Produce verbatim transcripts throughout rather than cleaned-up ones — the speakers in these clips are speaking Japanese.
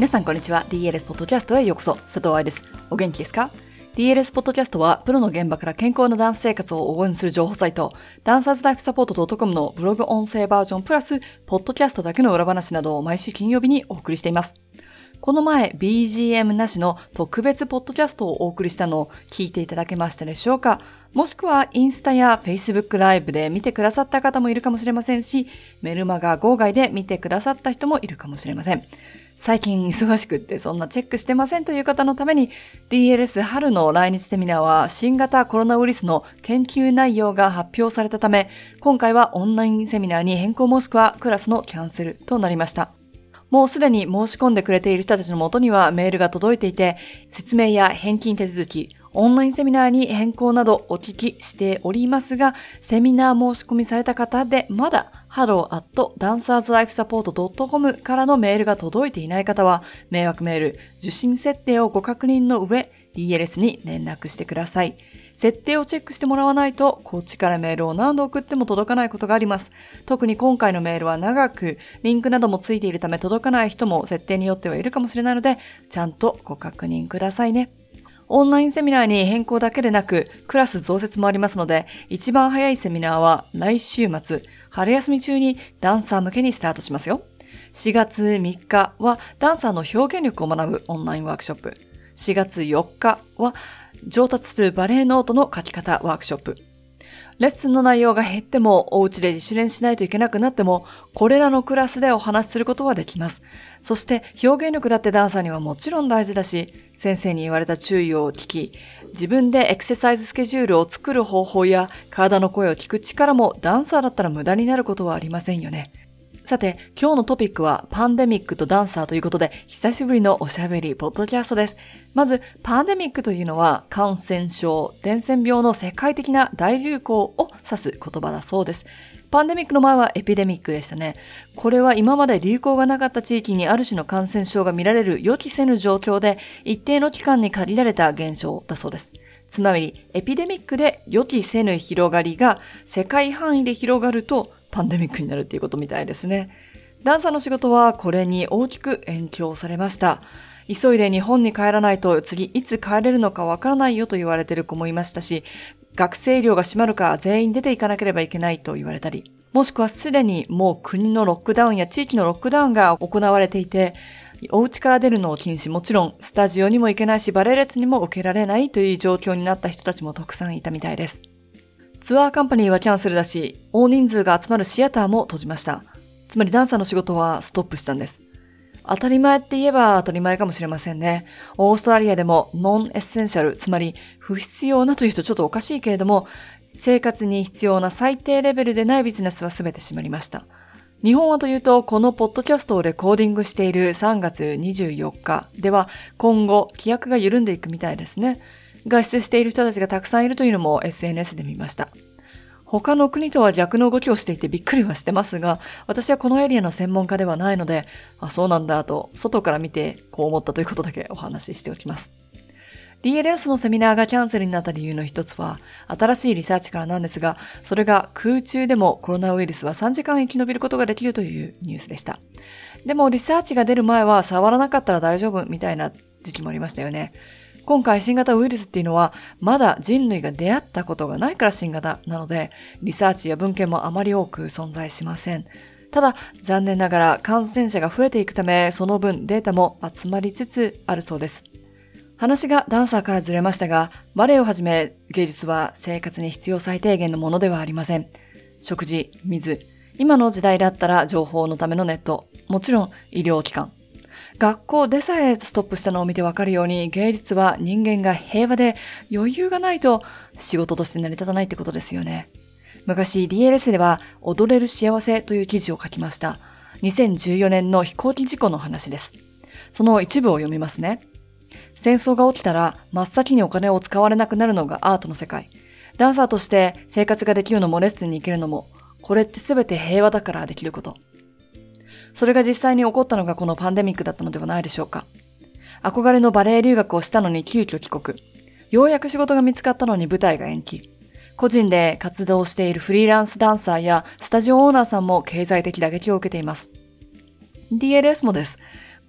皆さんこんにちは。 ディーエルエス ポッドキャストへようこそ。佐藤愛です。お元気ですか？ ディーエルエス ポッドキャストはプロの現場から健康なダンス生活を応援する情報サイト、ダンサーズライフサポート .com のブログ音声バージョンプラスポッドキャストだけの裏話などを毎週金曜日にお送りしています。この前 ビージーエム なしの特別ポッドキャストをお送りしたのを聞いていただけましたでしょうか？もしくはインスタや Facebook ライブで見てくださった方もいるかもしれませんし、メルマガ号外で見てくださった人もいるかもしれません。最近忙しくってそんなチェックしてませんという方のために ディーエルエス 春の来日セミナーは新型コロナウイルスの研究内容が発表されたため、今回はオンラインセミナーに変更もしくはクラスのキャンセルとなりました。もうすでに申し込んでくれている人たちの元にはメールが届いていて、説明や返金手続き、オンラインセミナーに変更などお聞きしておりますが、セミナー申し込みされた方でまだ ハロー アット ダンサーズライフサポート ドットコム からのメールが届いていない方は、迷惑メール、受信設定をご確認の上、ディーエルエス に連絡してください。設定をチェックしてもらわないと、こっちからメールを何度送っても届かないことがあります。特に今回のメールは長く、リンクなどもついているため届かない人も設定によってはいるかもしれないので、ちゃんとご確認くださいね。オンラインセミナーに変更だけでなく、クラス増設もありますので、一番早いセミナーは来週末、春休み中にダンサー向けにスタートしますよ。しがつみっかはダンサーの表現力を学ぶオンラインワークショップ。しがつよっかは上達するバレエノートの書き方ワークショップ。レッスンの内容が減っても、お家で自主練しないといけなくなっても、これらのクラスでお話しすることはできます。そして表現力だってダンサーにはもちろん大事だし、先生に言われた注意を聞き、自分でエクササイズスケジュールを作る方法や体の声を聞く力もダンサーだったら無駄になることはありませんよね。さて、今日のトピックはパンデミックとダンサーということで、久しぶりのおしゃべりポッドキャストです。まず、パンデミックというのは感染症、伝染病の世界的な大流行を指す言葉だそうです。パンデミックの前はエピデミックでしたね。これは今まで流行がなかった地域にある種の感染症が見られる予期せぬ状況で、一定の期間に限られた現象だそうです。つまり、エピデミックで予期せぬ広がりが世界範囲で広がると、パンデミックになるっていうことみたいですね。ダンサーの仕事はこれに大きく延長されました。急いで日本に帰らないと次いつ帰れるのかわからないよと言われている子もいましたし、学生寮が閉まるか全員出ていかなければいけないと言われたり、もしくはすでにもう国のロックダウンや地域のロックダウンが行われていて、お家から出るのを禁止、もちろんスタジオにも行けないしバレエレッスンにも受けられないという状況になった人たちもたくさんいたみたいです。ツアーカンパニーはキャンセルだし、大人数が集まるシアターも閉じました。つまりダンサーの仕事はストップしたんです。当たり前って言えば当たり前かもしれませんね。オーストラリアでもノンエッセンシャル、つまり不必要なという人ちょっとおかしいけれども、生活に必要な最低レベルでないビジネスは全て閉まりました。日本はというと、このポッドキャストをレコーディングしているさんがつにじゅうよっかでは今後規約が緩んでいくみたいですね。外出している人たちがたくさんいるというのも エスエヌエス で見ました。他の国とは逆の動きをしていてびっくりはしてますが、私はこのエリアの専門家ではないので、あ、そうなんだと外から見てこう思ったということだけお話ししておきます。ディーエルエス のセミナーがキャンセルになった理由の一つは、新しいリサーチからなんですが、それが空中でもコロナウイルスはさんじかん生き延びることができるというニュースでした。でもリサーチが出る前は触らなかったら大丈夫みたいな時期もありましたよね。今回新型ウイルスっていうのはまだ人類が出会ったことがないから新型なので、リサーチや文献もあまり多く存在しません。ただ残念ながら感染者が増えていくため、その分データも集まりつつあるそうです。話がダンサーからずれましたが、バレエをはじめ芸術は生活に必要最低限のものではありません。食事、水、今の時代だったら情報のためのネット、もちろん医療機関。学校でさえストップしたのを見てわかるように、芸術は人間が平和で余裕がないと仕事として成り立たないってことですよね。昔 ディーエルエス では踊れる幸せという記事を書きました。にせんじゅうよねんの飛行機事故の話です。その一部を読みますね。戦争が起きたら真っ先にお金を使われなくなるのがアートの世界。ダンサーとして生活ができるのもレッスンに行けるのも、これって全て平和だからできること。それが実際に起こったのがこのパンデミックだったのではないでしょうか。憧れのバレエ留学をしたのに急遽帰国。ようやく仕事が見つかったのに舞台が延期。個人で活動しているフリーランスダンサーやスタジオオーナーさんも経済的打撃を受けています。ディーエルエス もです。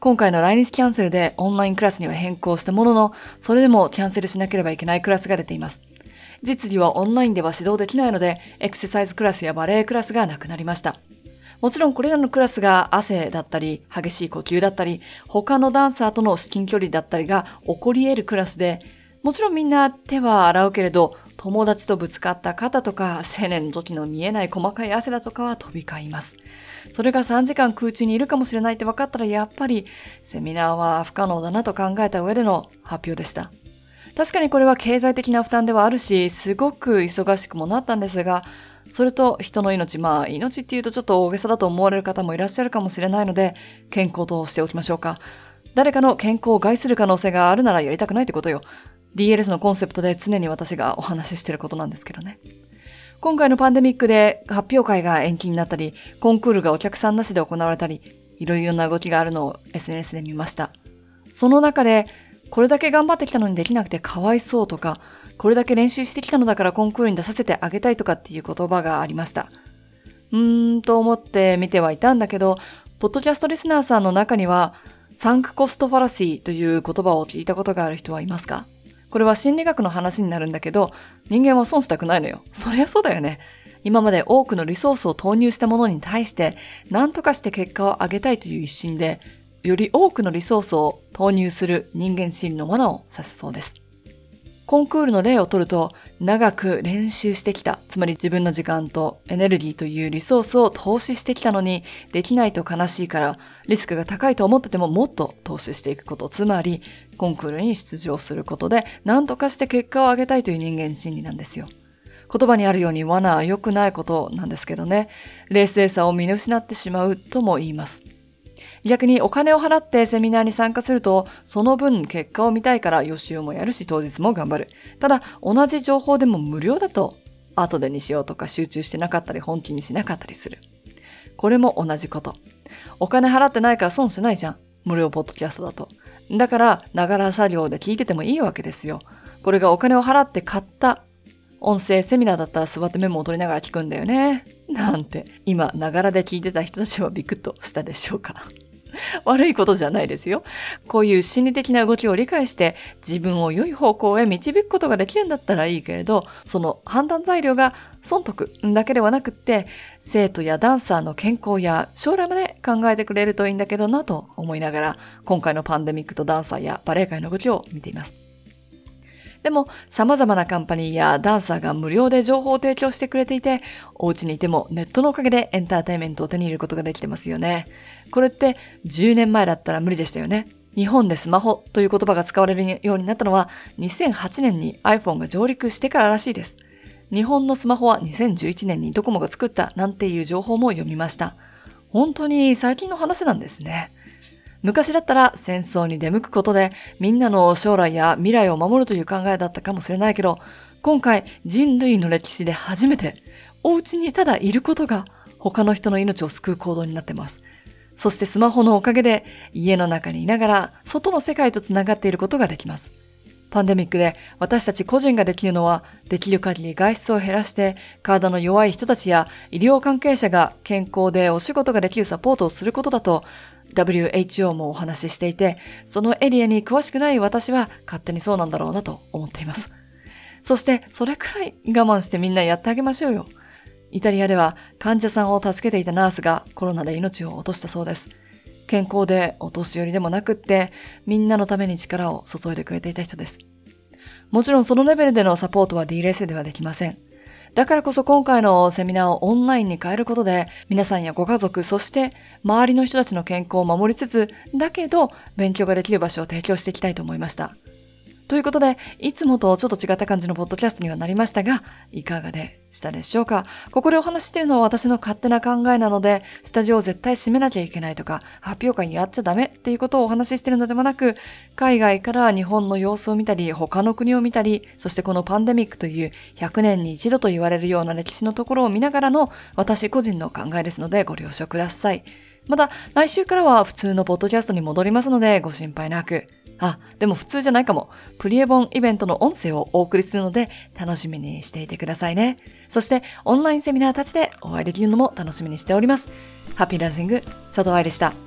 今回の来日キャンセルでオンラインクラスには変更したものの、それでもキャンセルしなければいけないクラスが出ています。実技はオンラインでは指導できないので、エクササイズクラスやバレエクラスがなくなりました。もちろんこれらのクラスが汗だったり、激しい呼吸だったり、他のダンサーとの至近距離だったりが起こり得るクラスで、もちろんみんな手は洗うけれど、友達とぶつかった肩とか、青年の時の見えない細かい汗だとかは飛び交います。それがさんじかん空中にいるかもしれないって分かったら、やっぱりセミナーは不可能だなと考えた上での発表でした。確かにこれは経済的な負担ではあるし、すごく忙しくもなったんですが、それと人の命、まあ命っていうとちょっと大げさだと思われる方もいらっしゃるかもしれないので、健康としておきましょうか。誰かの健康を害する可能性があるならやりたくないってことよ。ディーエルエス のコンセプトで常に私がお話ししてることなんですけどね。今回のパンデミックで発表会が延期になったり、コンクールがお客さんなしで行われたり、いろいろな動きがあるのを エスエヌエス で見ました。その中で、これだけ頑張ってきたのにできなくてかわいそうとか、これだけ練習してきたのだからコンクールに出させてあげたいとかっていう言葉がありました。うーんと思って見てはいたんだけど、ポッドキャストリスナーさんの中には、サンクコストファラシーという言葉を聞いたことがある人はいますか？これは心理学の話になるんだけど、人間は損したくないのよ。そりゃそうだよね。今まで多くのリソースを投入したものに対して、何とかして結果を上げたいという一心で、より多くのリソースを投入する人間心理のものを指すそうです。コンクールの例を取ると、長く練習してきた、つまり自分の時間とエネルギーというリソースを投資してきたのに、できないと悲しいから、リスクが高いと思っててももっと投資していくこと、つまり、コンクールに出場することで、何とかして結果を上げたいという人間心理なんですよ。言葉にあるように罠は良くないことなんですけどね、冷静さを見失ってしまうとも言います。逆にお金を払ってセミナーに参加すると、その分結果を見たいから予習もやるし当日も頑張る。ただ同じ情報でも無料だと、後でにしようとか集中してなかったり本気にしなかったりする。これも同じこと。お金払ってないから損しないじゃん。無料ポッドキャストだと。だから、ながら作業で聞いててもいいわけですよ。これがお金を払って買った音声セミナーだったら座ってメモを取りながら聞くんだよね。なんて、今、ながらで聞いてた人たちはビクッとしたでしょうか。悪いことじゃないですよ。こういう心理的な動きを理解して自分を良い方向へ導くことができるんだったらいいけれど、その判断材料が損得だけではなくって、生徒やダンサーの健康や将来まで考えてくれるといいんだけどなと思いながら、今回のパンデミックとダンサーやバレエ界の動きを見ています。でも、様々なカンパニーやダンサーが無料で情報を提供してくれていて、お家にいてもネットのおかげでエンターテインメントを手に入れることができてますよね。これってじゅうねんまえだったら無理でしたよね。日本でスマホという言葉が使われるようになったのはにせんはちねんに iPhone が上陸してかららしいです。日本のスマホはにせんじゅういちねんにドコモが作ったなんていう情報も読みました。本当に最近の話なんですね。昔だったら戦争に出向くことでみんなの将来や未来を守るという考えだったかもしれないけど、今回人類の歴史で初めてお家にただいることが他の人の命を救う行動になってます。そしてスマホのおかげで家の中にいながら外の世界とつながっていることができます。パンデミックで私たち個人ができるのは、できる限り外出を減らして体の弱い人たちや医療関係者が健康でお仕事ができるサポートをすることだとダブリューエイチオー もお話ししていて、そのエリアに詳しくない私は勝手にそうなんだろうなと思っています。そしてそれくらい我慢してみんなやってあげましょうよ。イタリアでは患者さんを助けていたナースがコロナで命を落としたそうです。健康でお年寄りでもなくって、みんなのために力を注いでくれていた人です。もちろんそのレベルでのサポートは ディーエルエス ではできません。だからこそ今回のセミナーをオンラインに変えることで、皆さんやご家族、そして周りの人たちの健康を守りつつ、だけど勉強ができる場所を提供していきたいと思いました。ということで、いつもとちょっと違った感じのポッドキャストにはなりましたが、いかがでしたでしょうか。ここでお話しているのは私の勝手な考えなので、スタジオを絶対閉めなきゃいけないとか、発表会にやっちゃダメっていうことをお話ししているのではなく、海外から日本の様子を見たり、他の国を見たり、そしてこのパンデミックというひゃくねんに一度と言われるような歴史のところを見ながらの私個人の考えですのでご了承ください。また来週からは普通のポッドキャストに戻りますのでご心配なく。あ、でも普通じゃないかも。プリエボンイベントの音声をお送りするので楽しみにしていてくださいね。そしてオンラインセミナーたちでお会いできるのも楽しみにしております。ハッピーランシング、佐藤愛でした。